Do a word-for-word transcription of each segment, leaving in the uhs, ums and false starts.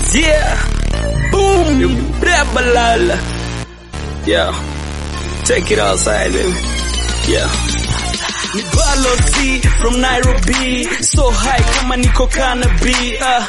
Yeah, boom, Rebel. Yeah, take it outside, baby. Yeah. Ni Balozi from Nairobi, so high kama niko cannabis. Uh,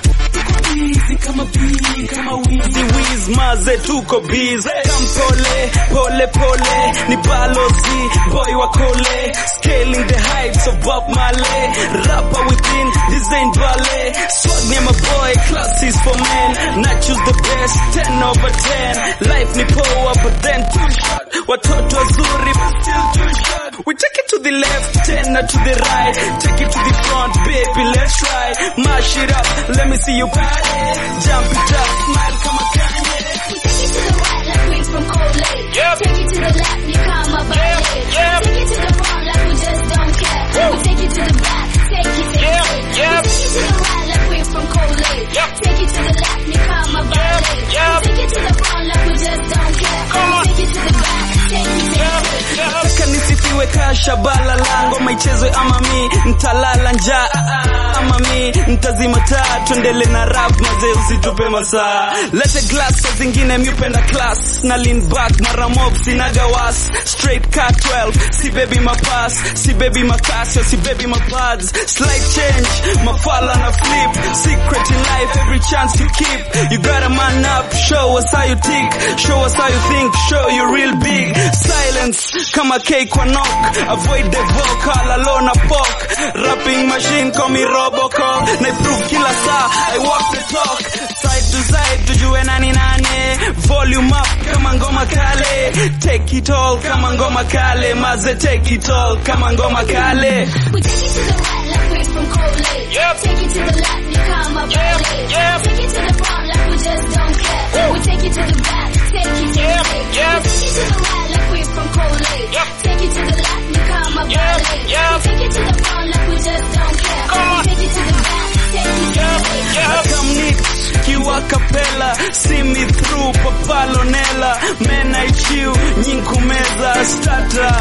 easy kama bee, kama Weezy Weez, maze tuko busy. Come pole, pole pole, ni Balozi, boy wa kole, scaling the heights of Bob Marley. Rapper within, this ain't ballet. Swag name a boy, class is for men. Not choose the best, ten over ten. Life ni power, but then too short. Watoto wazuri, but still too short. We take it to the left, ten to the right. Take it to the front, baby, let's try. Mash it up, let me see you party. Jump it up, smile, come on, Kanye. We take it to the right like we from Coley. Yep. Take it to the left, you come up yep. Yep. Take it to the front like we just don't care. Woo. We take it to the back, take it, take yep. it. Yep. We take it to the right like we from Coley. Yep. Take it to the left, you come up yep. Yep. We take it to the front like we just don't care. Come on. Take it to the back, take it, take yep. it. Yep. Taka nisifiwe kasha bala lango maichezwe ama mi ntalala njaa ama mi ntazima taa tuendele na rap mazee usitupe masaa. Lete glass sa zingine miupenda class na lean back mara mob sinaga was straight car twelve si baby mapass si baby makasio si baby mapads slight change mafala na flip secret in life every chance you keep you gotta man up show us how you think show us how you think show you real big silence kama cake kwa knock avoid the vocal alone a pork rapping machine call me Robocop na prove kila saa I walk the talk side to side tujue nani nane volume up kama ngoma kale take it all kama ngoma kale maze take it all kama ngoma kale. We take it to the right like we're from Coley. Yep. Take it to the left you come up yep. Yep. Take it to the front like we just don't care. Woo. We take it to the back take it take yep. it yep. We take it to the right like we're from Coley. Yep. Take it to the left you come up yep. Yep. We take it to the front like we just don't care. Come on. We take it to the back take it yep. take it yep. I come neat kiwa capella see me through papalonela men I chew nyinkumeza starter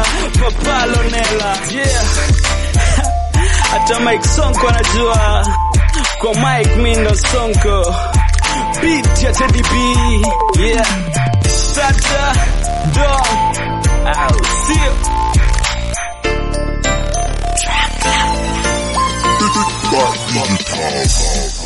papalonela yeah. Hata Mike Sonko anajua kwa Mike mindo Sonko beat ya Teddy B yeah starter dog I'll see you Track Digital.